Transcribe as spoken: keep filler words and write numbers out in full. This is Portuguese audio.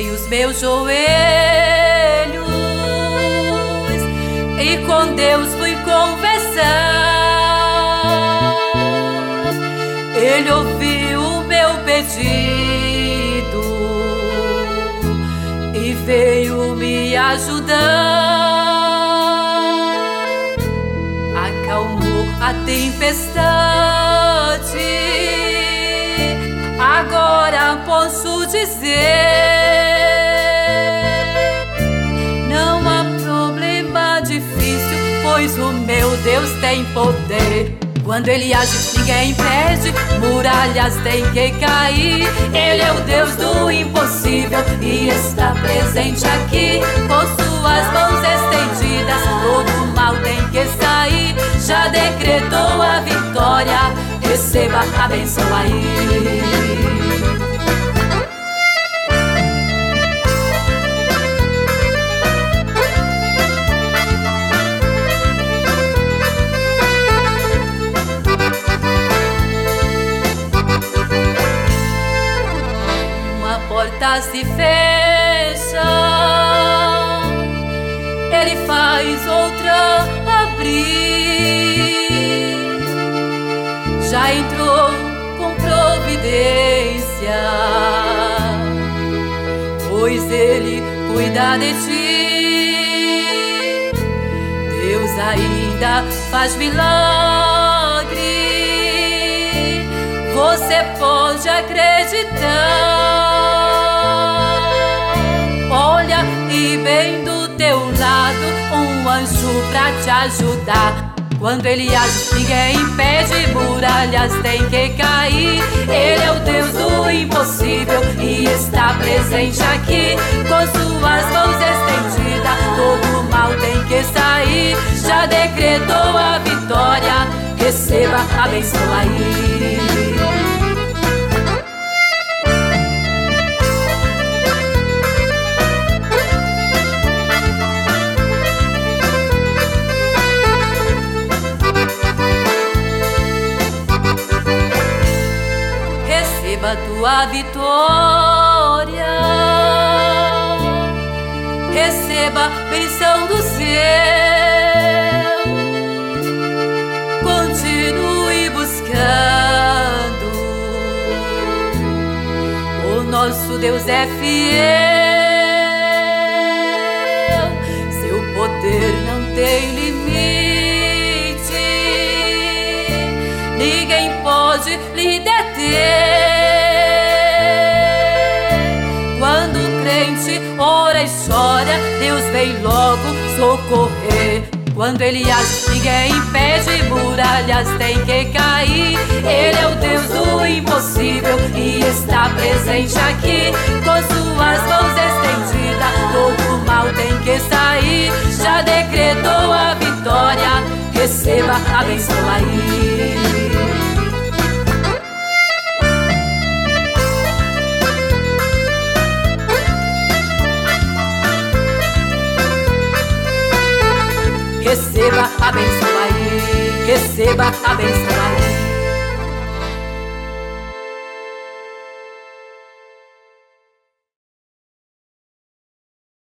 dobrei os meus joelhos e com Deus fui conversar. Ele ouviu o meu pedido e veio me ajudar. Acalmou a tempestade. Agora posso dizer: não há problema difícil, pois o meu Deus tem poder. Quando Ele age, ninguém impede, muralhas têm que cair. Ele é o Deus do impossível e está presente aqui. Com suas mãos estendidas, todo mal tem que sair. Já decretou a vitória, receba a bênção aí. Porta se fecha, Ele faz outra abrir. Já entrou com providência, pois Ele cuida de ti. Deus ainda faz milagre, você pode acreditar. Olha, e bem do teu lado um anjo pra te ajudar. Quando Ele age, ninguém impede, muralhas têm que cair. Ele é o Deus do impossível e está presente aqui. Com suas mãos estendidas, todo mal tem que sair. Já decretou a vitória, receba a bênção aí. Receba tua vitória, receba bênção do céu. Continue buscando, o nosso Deus é fiel. Seu poder não tem limite, ninguém pode lhe deter. Quando o crente ora e chora, Deus vem logo socorrer. Quando Ele age, ninguém impede, muralhas têm que cair. Ele é o Deus do impossível e está presente aqui. Com suas mãos estendidas, todo mal tem que sair. Já decretou a vitória, receba a bênção aí. Receba a bênção aí, receba a bênção aí.